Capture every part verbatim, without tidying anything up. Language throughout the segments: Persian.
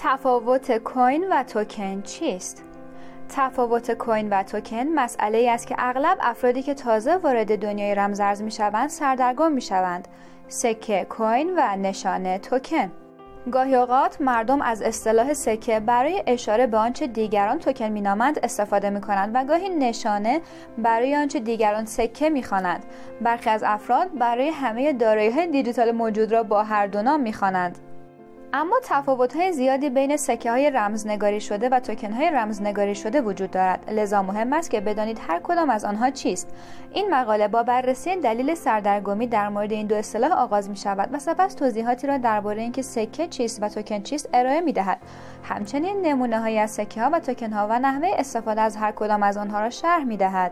تفاوت کوین و توکن چیست؟ تفاوت کوین و توکن مسئله‌ای است که اغلب افرادی که تازه وارد دنیای رمزارز می‌شوند سردرگم می‌شوند. سکه کوین و نشانه توکن. گاهی اوقات مردم از اصطلاح سکه برای اشاره به آنچه دیگران توکن مینامند استفاده می‌کنند و گاهی نشانه برای آنچه دیگران سکه می‌خوانند. برخی از افراد برای همه دارایی‌های دیجیتال موجود را با هر دو نام می‌خوانند. اما تفاوت‌های زیادی بین سکه‌های رمزنگاری شده و توکن‌های رمزنگاری شده وجود دارد. لذا مهم است که بدانید هر کدام از آنها چیست. این مقاله با بررسی دلیل سردرگمی در مورد این دو اصطلاح آغاز می‌شود و سپس توضیحاتی را درباره اینکه سکه چیست و توکن چیست ارائه می‌دهد. همچنین نمونه‌هایی از سکه‌ها و توکن‌ها و نحوه استفاده از هر کدام از آنها را شرح می‌دهد.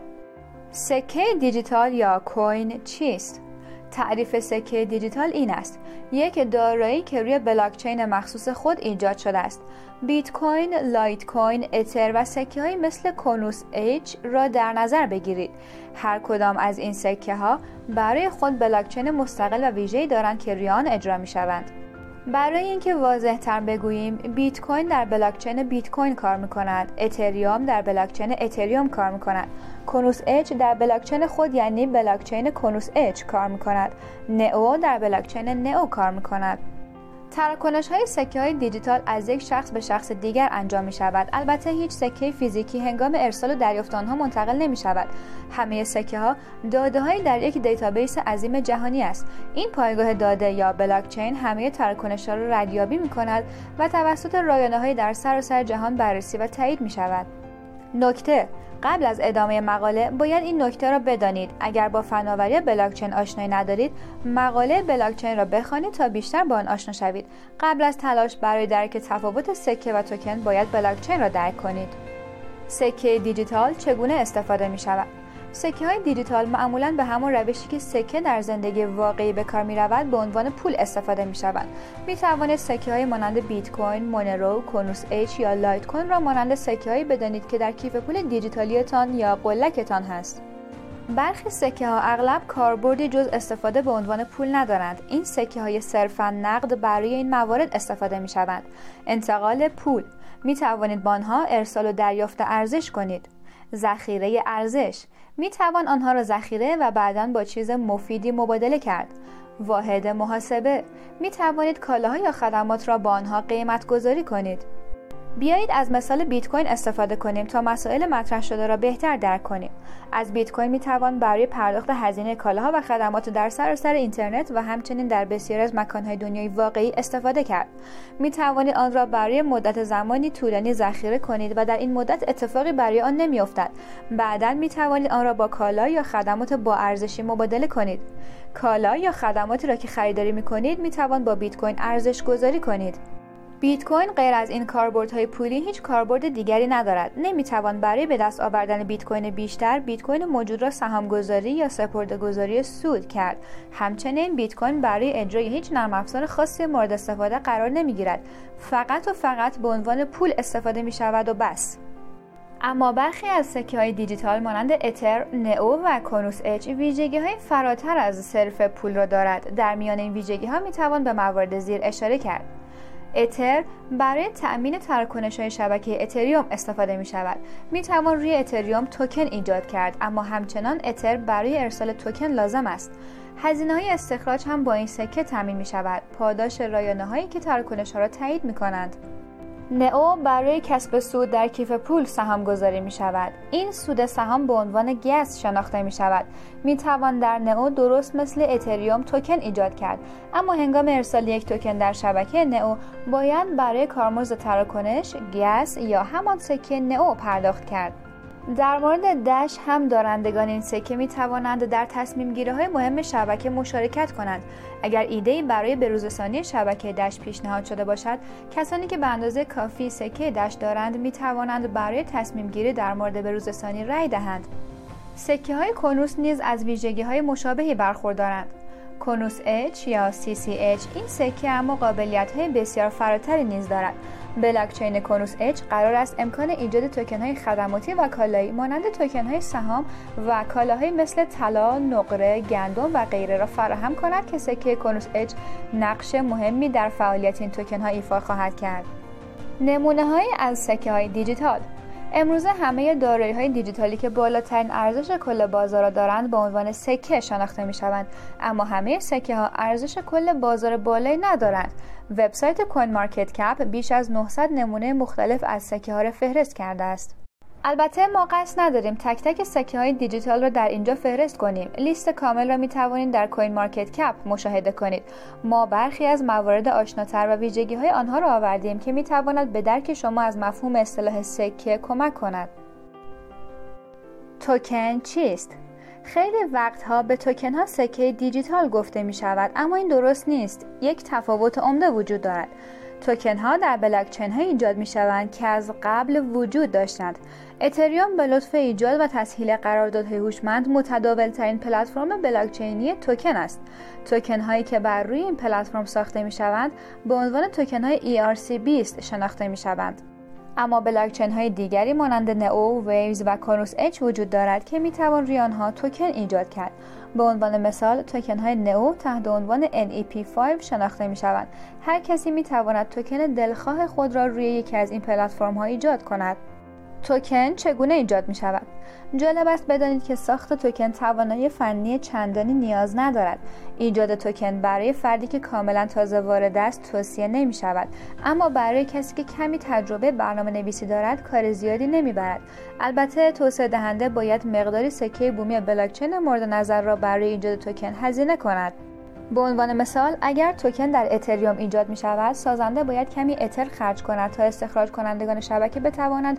سکه دیجیتال یا کوین چیست؟ تعریف سکه دیجیتال این است: یک دارایی که روی بلاکچین مخصوص خود ایجاد شده است. بیت کوین، لایت کوین، اتر و سکه‌هایی مثل کنوس اچ را در نظر بگیرید. هر کدام از این سکه ها برای خود بلاکچین مستقل و ویژه‌ای دارند که روی آن اجرا می‌شوند. برای اینکه واضح تر بگوییم، بیت کوین در بلاکچین بیت کوین کار می‌کند، اتریوم در بلاکچین اتریوم کار می‌کند، کنوس اچ در بلاکچین خود یعنی بلاکچین کنوس اچ کار می‌کند، نئو در بلاکچین نئو کار می‌کند. تراکنش‌های سکه‌های دیجیتال از یک شخص به شخص دیگر انجام می‌شود. البته هیچ سکه فیزیکی هنگام ارسال و دریافت آنها منتقل نمی‌شود. همه سکه‌ها داده‌هایی در یک دیتابیس عظیم جهانی است. این پایگاه داده یا بلاکچین همه تراکنش‌ها را ردیابی می‌کند و توسط رایانه‌های در سراسر جهان بررسی و تایید می‌شود. نکته: قبل از ادامه مقاله باید این نکته را بدانید: اگر با فناوری بلاکچین آشنایی ندارید، مقاله بلاکچین را بخوانید تا بیشتر با آن آشنا شوید. قبل از تلاش برای درک تفاوت سکه و توکن باید بلاکچین را درک کنید. سکه دیجیتال چگونه استفاده می شود؟ سکه های دیجیتال معمولاً به همان روشی که سکه در زندگی واقعی به کار می رود به عنوان پول استفاده می شوند. می توانید سکه های مانند بیت کوین، مونرو، کنوس اچ یا لایت کوین را مانند سکه هایی بدانید که در کیف پول دیجیتالیتان یا قلکتان هست. برخی سکه ها اغلب کاربردی جز استفاده به عنوان پول ندارند. این سکه های صرفاً نقد برای این موارد استفاده می شوند. انتقال پول: می توانید با آنها ارسال و دریافت ارزش کنید. ذخیره ارزش: می توان آنها را ذخیره و بعداً با چیز مفیدی مبادله کرد. واحد محاسبه: می توانید کالاها یا خدمات را با آنها قیمت گذاری کنید. بیایید از مثال بیت کوین استفاده کنیم تا مسائل مطرح شده را بهتر درک کنیم. از بیت کوین می توان برای پرداخت هزینه کالاها و خدمات در سراسر اینترنت و همچنین در بسیاری از مکان‌های دنیای واقعی استفاده کرد. می توانید آن را برای مدت زمانی طولانی ذخیره کنید و در این مدت اتفاقی برای آن نمی‌افتد. بعداً می توانید آن را با کالا یا خدمات با ارزشی مبادله کنید. کالا یا خدماتی را که خریداری می کنید می توان با بیت کوین ارزش گذاری کنید. بیت کوین غیر از این کاربردهای پولی هیچ کاربرد دیگری ندارد. نمیتوان برای به دست آوردن بیت کوین بیشتر بیت کوین موجود را سهام‌گذاری یا سپرده‌گذاری سود کرد. همچنین بیت کوین برای اجرای هیچ نرم افزار خاصی مورد استفاده قرار نمیگیرد. فقط و فقط به عنوان پول استفاده می شود و بس. اما برخی از سکه‌های دیجیتال مانند اتر، نئو و کنوس اچ ویژگی‌های فراتر از صرف پول را دارد. در میان این ویژگی‌ها میتوان به موارد زیر اشاره کرد. اتر برای تأمین تراکنش‌های شبکه اتریوم استفاده می شود. می توان روی اتریوم توکن ایجاد کرد، اما همچنان اتر برای ارسال توکن لازم است. هزینه‌های استخراج هم با این سکه تأمین می شود. پاداش رایانه‌هایی که تراکنش‌ها را تایید می کنند. نئو برای کسب سود در کیف پول سهام گذاری می شود. این سود سهام به عنوان گز شناخته می شود. می توان در نئو درست مثل اتریوم توکن ایجاد کرد، اما هنگام ارسال یک توکن در شبکه نئو باید برای کارمزد تراکنش گز یا همان سکه نئو پرداخت کرد. در مورد دش هم دارندگان این سکه می توانند در تصمیم گیری های مهم شبکه مشارکت کنند. اگر ایده‌ای برای بروزرسانی شبکه دش پیشنهاد شده باشد، کسانی که به اندازه کافی سکه دش دارند می توانند برای تصمیم گیری در مورد بروزرسانی رأی دهند. سکه های کنوس نیز از ویژگی های مشابهی برخوردارند. کنوس اچ یا سی سی اچ این سکه اما قابلیت‌های بسیار فراتری نیز دارد. بلاکچین کنوس اچ قرار است امکان ایجاد توکن‌های خدماتی و کالایی مانند توکن‌های سهام و کالاهایی مثل طلا، نقره، گندم و غیره را فراهم کند که سکه کنوس اچ نقش مهمی در فعالیت این توکن‌ها ایفا خواهد کرد. نمونه‌هایی از سکه‌های دیجیتال. امروزه همه دارایی‌های دیجیتالی که بالاترین ارزش کل بازار را دارند به عنوان سکه شناخته می‌شوند، اما همه سکه‌ها ارزش کل بازار بالایی ندارند. وبسایت کوین مارکت کپ بیش از نهصد نمونه مختلف از سکه‌ها را فهرست کرده است. البته ما قصد نداریم تک تک سکه های دیجیتال را در اینجا فهرست کنیم. لیست کامل را می توانید در کوین مارکت کپ مشاهده کنید. ما برخی از موارد آشناتر و ویژگی های آنها را آوردیم که می تواند به درک شما از مفهوم اصطلاح سکه کمک کند. توکن چیست؟ خیلی وقتها به توکن ها سکه دیجیتال گفته می شود، اما این درست نیست. یک تفاوت عمده وجود دارد. توکن ها در بلاکچین ها ایجاد می شوند که از قبل وجود داشتند. اتریوم به لطف ایجاد و تسهیل قراردادهای هوشمند متداول ترین پلتفرم بلاکچینی توکن است. توکن هایی که بر روی این پلتفرم ساخته می شوند به عنوان توکن های ای آر سی بیست شناخته می شوند. اما بلاکچین های دیگری مانند نئو، ویوز و کرونوس اچ وجود دارد که می توان روی آنها توکن ایجاد کرد. به عنوان مثال توکن های نئو تحت عنوان ان ای پی پنج شناخته می شوند. هر کسی می تواند توکن دلخواه خود را روی یکی از این پلتفرم ها ایجاد کند. توکن چگونه ایجاد می شود؟ جالب است بدانید که ساخت توکن توانایی فنی چندانی نیاز ندارد. ایجاد توکن برای فردی که کاملا تازه وارد است توصیه نمی شود، اما برای کسی که کمی تجربه برنامه نویسی دارد کار زیادی نمی برد. البته توسعه دهنده باید مقداری سکه بومی بلاکچین مورد نظر را برای ایجاد توکن هزینه کند. به عنوان مثال اگر توکن در اتریوم ایجاد می شود، سازنده باید کمی اتر خرج کند تا استخراج کنندگان شبکه بتوانند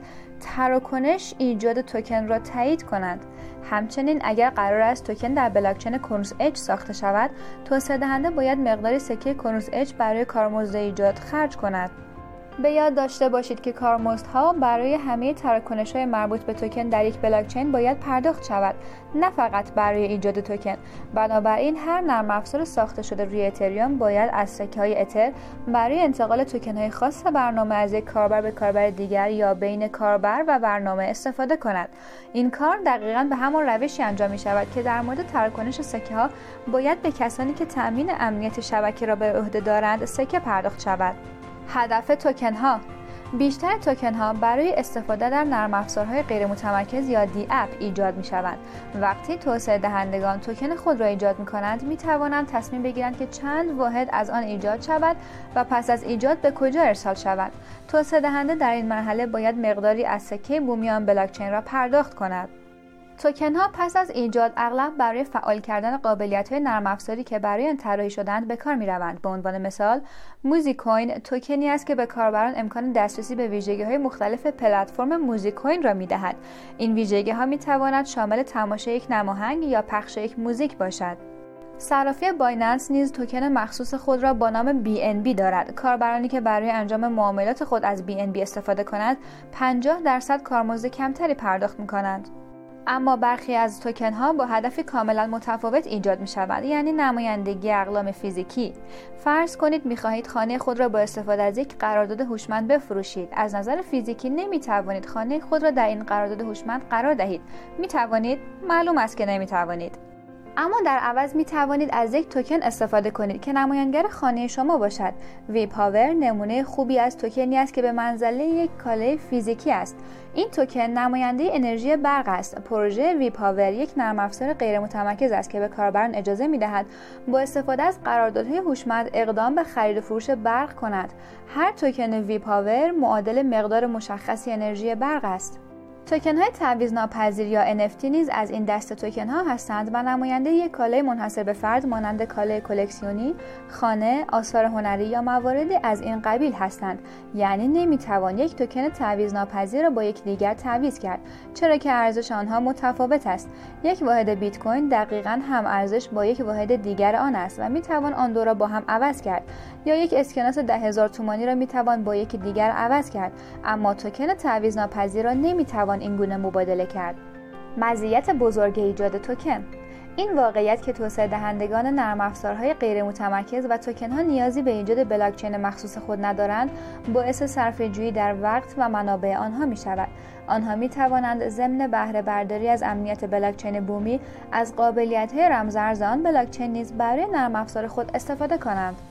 تراکنش ایجاد توکن را تایید کنند. همچنین اگر قرار است توکن در بلاکچین کرونوس اچ ساخته شود، توسعه دهنده باید مقداری سکه کرونوس اچ برای کارمزد ایجاد خرج کند. به یاد داشته باشید که کارمزدها برای همه تراکنش‌های مربوط به توکن در یک بلاکچین باید پرداخت شود، نه فقط برای ایجاد توکن. بنابراین هر نرم افزار ساخته شده روی اتریوم باید از سکه‌های اتر برای انتقال توکن‌های خاص برنامه از یک کاربر به کاربر دیگر یا بین کاربر و برنامه استفاده کند. این کار دقیقاً به همان روشی انجام می‌شود که در مورد تراکنش سکه‌ها باید به کسانی که تأمین امنیت شبکه را به عهده دارند سکه پرداخت شود. هدف توکن ها: بیشتر توکن ها برای استفاده در نرم افزارهای غیر متمرکز یا دی اپ ایجاد می شوند. وقتی توسعه دهندگان توکن خود را ایجاد می کنند، می توانند تصمیم بگیرند که چند واحد از آن ایجاد شود و پس از ایجاد به کجا ارسال شود. توسعه دهنده در این مرحله باید مقداری از سکه بومی آن بلاکچین را پرداخت کند. توکن ها پس از ایجاد اغلب برای فعال کردن قابلیت‌های نرم افزاری که برای آن طراحی شده‌اند به کار می‌روند. به عنوان مثال، موزیک کوین توکنی است که به کاربران امکان دسترسی به ویژگی‌های مختلف پلتفرم موزیک کوین را می‌دهد. این ویژگی‌ها می‌تواند شامل تماشای یک نماهنگ یا پخش یک موزیک باشد. صرافی بایننس نیز توکن مخصوص خود را با نام بی ان بی دارد. کاربرانی که برای انجام معاملات خود از بی ان بی استفاده کنند، پنجاه درصد کارمزد کمتری پرداخت می‌کنند. اما برخی از توکن ها با هدفی کاملا متفاوت ایجاد می شوند، یعنی نمایندگی اقلام فیزیکی. فرض کنید می خواهید خانه خود را با استفاده از یک قرارداد هوشمند بفروشید. از نظر فیزیکی نمی توانید خانه خود را در این قرارداد هوشمند قرار دهید. می توانید؟ معلوم است که نمی توانید. اما در عوض می توانید از یک توکن استفاده کنید که نماینگر خانه شما باشد. وی پاور نمونه خوبی از توکنی است که به منزله یک کالای فیزیکی است. این توکن نماینده انرژی برق است. پروژه وی پاور یک نرم افزار غیر متمرکز است که به کاربران اجازه می دهد با استفاده از قراردادهای هوشمند اقدام به خرید و فروش برق کنند. هر توکن وی پاور معادل مقدار مشخصی انرژی برق است. توکن های تعویض ناپذیر یا ان اف تی نیز از این دست توکن ها هستند و نماینده یک کالای منحصر به فرد مانند کالای کلکسیونی، خانه، آثار هنری یا مواردی از این قبیل هستند. یعنی نمیتوان یک توکن تعویض ناپذیر را با یک دیگر تعویض کرد، چرا که ارزش آنها متفاوت است. یک واحد بیت کوین دقیقاً هم ارزش با یک واحد دیگر آن است و میتوان آن دو را با هم عوض کرد، یا یک اسکناس ده هزار تومانی را میتوان با یک دیگر عوض کرد، اما توکن تعویض ناپذیر را نمیتوان این گونه مبادله کرد. مزیت بزرگ ایجاد توکن: این واقعیت که توسعه دهندگان نرم افزارهای غیر متمرکز و توکن ها نیازی به ایجاد بلاکچین مخصوص خود ندارند، باعث صرفه جویی در وقت و منابع آنها می شود. آنها می توانند ضمن بهره برداری از امنیت بلاکچین بومی از قابلیت های رمزارز آن بلاکچین نیز برای نرم افزار خود استفاده کنند.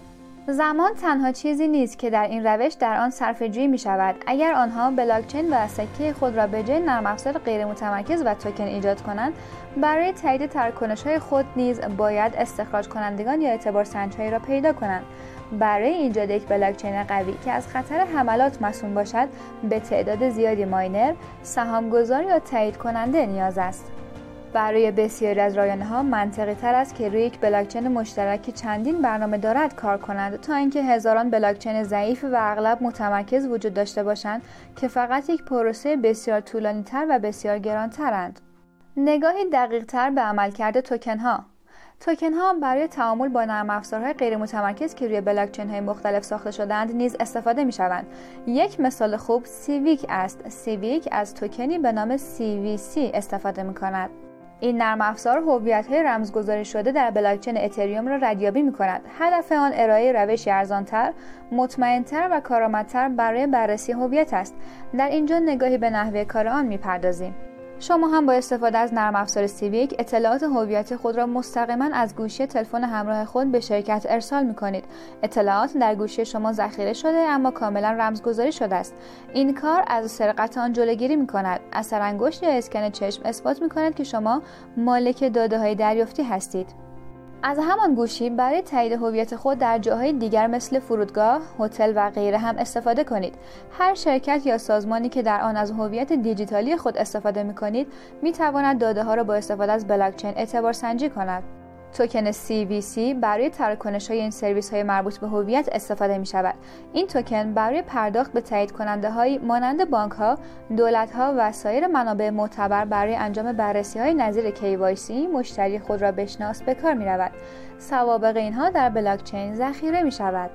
زمان تنها چیزی نیست که در این روش در آن صرفه‌جویی می‌شود. اگر آنها بلاکچین و سکه خود را به جای نرم افزار غیر متمرکز و توکن ایجاد کنند، برای تایید تراکنش‌های خود نیز باید استخراج کنندگان یا اعتبار سنج‌هایی را پیدا کنند. برای ایجاد یک بلاکچین قوی که از خطر حملات مصون باشد، به تعداد زیادی ماینر، سهام‌گذار یا تایید کننده نیاز است. برای بسیاری از رایانه‌ها منطقی تر است که روی یک بلاکچین مشترک چندین برنامه دارد کار کنند تا اینکه هزاران بلاکچین ضعیف و اغلب متمرکز وجود داشته باشند که فقط یک پروسه بسیار طولانی‌تر و بسیار گران‌ترند. نگاهی دقیق‌تر به عملکرد توکن‌ها. توکن‌ها برای تعامل با نرم افزارهای غیر متمرکز که روی بلاکچین‌های مختلف ساخته شده‌اند نیز استفاده می‌شوند. یک مثال خوب سیویک است. سیویک از توکنی به نام سی وی سی استفاده می‌کند. این نرم افزار هویت‌های رمزگذاری شده در بلاکچین اتریوم را ردیابی می‌کند. هدف آن ارائه روشی ارزان‌تر، مطمئن‌تر و کارآمدتر برای بررسی هویت است. در اینجا نگاهی به نحوه کار آن می‌پردازیم. شما هم با استفاده از نرم افزار سیویک اطلاعات هویت خود را مستقیما از گوشی تلفن همراه خود به شرکت ارسال می‌کنید. اطلاعات در گوشی شما ذخیره شده اما کاملا رمزگذاری شده است. این کار از سرقت آن جلوگیری می‌کند. اثر انگشت یا اسکن چشم اثبات می‌کند که شما مالک داده‌های دریافتی هستید. از همان گوشی برای تایید هویت خود در جاهای دیگر مثل فرودگاه، هتل و غیره هم استفاده کنید. هر شرکت یا سازمانی که در آن از هویت دیجیتالی خود استفاده می‌کنید، می‌تواند داده‌ها را با استفاده از بلاکچین اعتبار سنجی کند. توکن سی وی سی برای تراکنش‌های این سرویس‌های مربوط به هویت استفاده می‌شود. این توکن برای پرداخت به تایید کننده‌های مانند بانک‌ها، دولت‌ها و سایر منابع معتبر برای انجام بررسی‌های نظیر کی وای سی مشتری خود را بشناس به کار می‌رود. سوابق اینها در بلاکچین ذخیره می‌شود.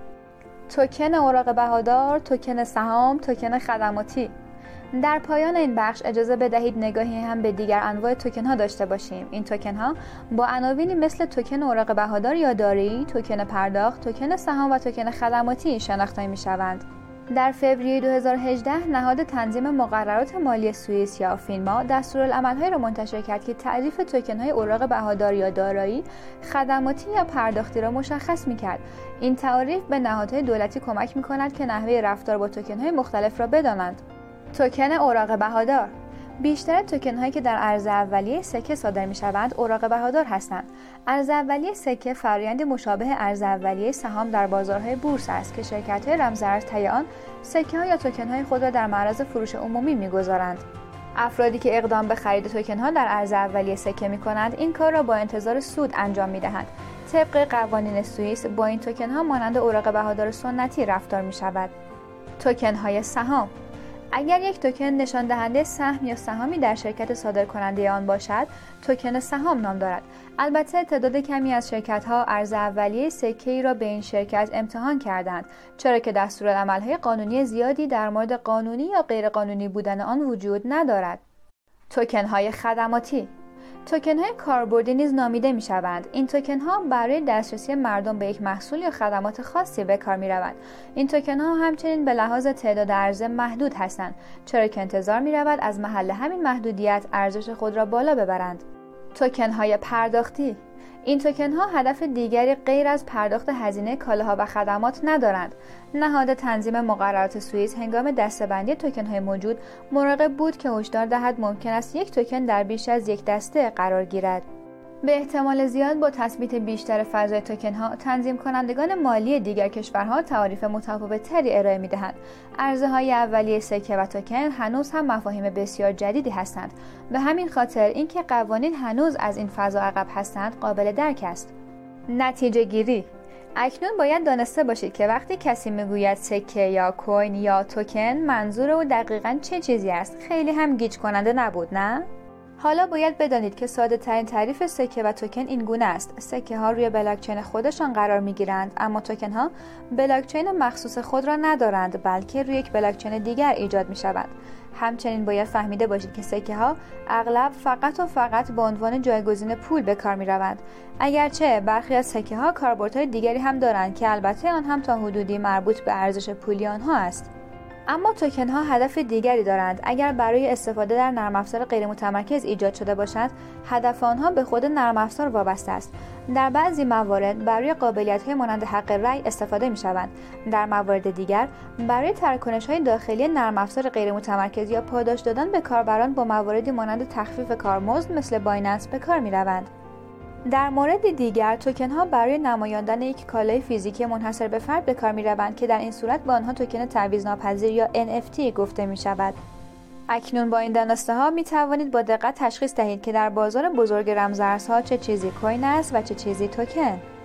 توکن اوراق بهادار، توکن سهام، توکن خدماتی. در پایان این بخش اجازه بدهید نگاهی هم به دیگر انواع توکن ها داشته باشیم. این توکن ها با عناوینی مثل توکن اوراق بهادار یا دارایی، توکن پرداخت، توکن سهام و توکن خدماتی شناخته می شوند. در فوریه دو هزار و هجده نهاد تنظیم مقررات مالی سوئیس یا فینما دستورالعمل‌هایی را منتشر کرد که تعریف توکن‌های اوراق بهادار یا دارایی، خدماتی یا پرداختی را مشخص می‌کرد. این تعریف به نهادهای دولتی کمک می‌کند که نحوه رفتار با توکن‌های مختلف را بدانند. توکن اوراق بهادار. بیشتر توکن هایی که در ارز اولیه سکه صادر می شوند اوراق بهادار هستند. ارز اولیه سکه فرآیند مشابه ارز اولیه سهام در بازارهای بورس است که شرکت های رمزارز طی آن سکه ها یا توکن های خود را در معرض فروش عمومی می گذارند. افرادی که اقدام به خرید توکن ها در ارز اولیه سکه می کنند این کار را با انتظار سود انجام می دهند. طبق قوانین سوئیس با این توکن ها مانند اوراق بهادار سنتی رفتار می شود. توکن های سهام. اگر یک توکن نشان دهنده سهم یا سهامی در شرکت صادر کننده آن باشد، توکن سهام نام دارد. البته تعداد کمی از شرکت‌ها ارز اولیه سکه‌ای را به این شرکت امتحان کردند، چرا که دستورالعمل‌های قانونی زیادی در مورد قانونی یا غیر قانونی بودن آن وجود ندارد. توکن‌های خدماتی. توکن‌های کاربردی نیز نامیده می‌شوند. این توکن‌ها برای دسترسی مردم به یک محصول یا خدمات خاصی به کار می‌روند. این توکن‌ها همچنین به لحاظ تعداد عرضه محدود هستند، چرا که انتظار می‌رود از محل همین محدودیت ارزش خود را بالا ببرند. توکن‌های پرداختی. این توکن ها هدف دیگری غیر از پرداخت هزینه کالاها و خدمات ندارند. نهاد تنظیم مقررات سوئیس هنگام دسته‌بندی توکن های موجود مراقب بود که هشدار دهد ممکن است یک توکن در بیش از یک دسته قرار گیرد. به احتمال زیاد با تثبیت بیشتر فضای توکن ها، تنظیم کنندگان مالی دیگر کشورها تعاریف متفاوت‌تری ارائه می‌دهند. ارزهای اولیه سکه و توکن هنوز هم مفاهیم بسیار جدیدی هستند. به همین خاطر اینکه قوانین هنوز از این فضا عقب هستند قابل درک است. نتیجه گیری. اکنون باید دانسته باشید که وقتی کسی میگوید سکه یا کوین یا توکن منظور او دقیقاً چه چیزی است. خیلی هم گیج کننده نبود، نه؟ حالا باید بدانید که ساده ترین تعریف سکه و توکن این گونه است. سکه ها روی بلاکچین خودشان قرار می گیرند، اما توکن ها بلاکچین مخصوص خود را ندارند، بلکه روی یک بلاکچین دیگر ایجاد می شوند. همچنین باید فهمیده باشید که سکه ها اغلب فقط و فقط به عنوان جایگزین پول به کار می روند. اگرچه برخی از سکه ها کاربردهای دیگری هم دارند که البته آن هم تا حدودی مربوط به ارزش پولی آنها است. اما توکن ها هدف دیگری دارند. اگر برای استفاده در نرم افزار غیر متمرکز ایجاد شده باشند، هدف آنها به خود نرم افزار وابسته است. در بعضی موارد برای قابلیت‌های مانند حق رأی استفاده می‌شوند. در موارد دیگر برای تراکنش‌های داخلی نرم افزار غیر متمرکز یا پاداش دادن به کاربران با مواردی مانند تخفیف کارمزد مثل بایننس به کار می‌روند. در مورد دیگر توکن‌ها برای نمایاندن یک کالای فیزیکی منحصر به فرد به کار می‌روند که در این صورت به آنها توکن تعویض‌ناپذیر یا ان اف تی گفته می‌شود. اکنون با این دانسته‌ها می توانید با دقت تشخیص دهید که در بازار بزرگ رمزارزها چه چیزی کوین است و چه چیزی توکن.